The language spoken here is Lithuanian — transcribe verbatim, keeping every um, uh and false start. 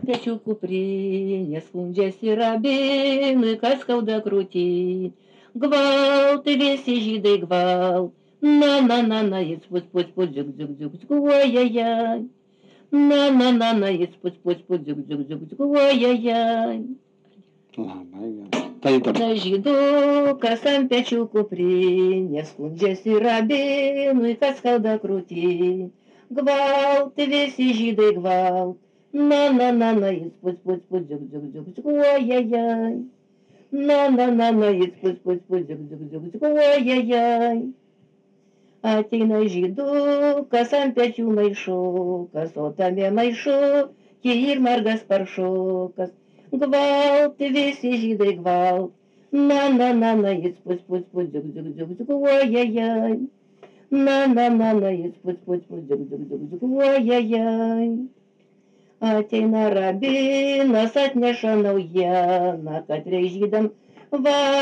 pečių kuprinė, skundžiasi rabinui, kas skauda krūtį. Gvalt, visi žydai gvalt, na, na, na, na, jis pus, pus, pus, džiuk, džiuk, džiuk, džiuk, ojajai. Na, na, na, na, jis pus, pus, pus, džiuk, džiuk, džiuk, džiuk, ojajai. Labai gerai. Tai dabar. Na žydukas ant pečių kuprinė, skundžiasi rabinui, kas skauda krūtį. Gvalt, visi žydai gvalt, na, na, na, na, jis pus, pus, pus, džiuk, džiuk, džiuk, džiuk, ojajai. Na, na, na, na, jis pus, pus, pus, džiuk, džiuk, džiuk, džiuk, ojajai. Ateina žydukas ant pečių maišukas, o tame maišuke ir margas paršukas. Gvalt, visi žydai gvalt, na, na, na, na, jis pus, pus, pus, džiuk, džiuk, džiuk, džiuk, ojajai. Na, na, na, na, jis pus, pus, pus, džiuk, džiuk, džiuk, džiuk, ojajai. Ateina rabinas, atneša naujieną, kad žydam va.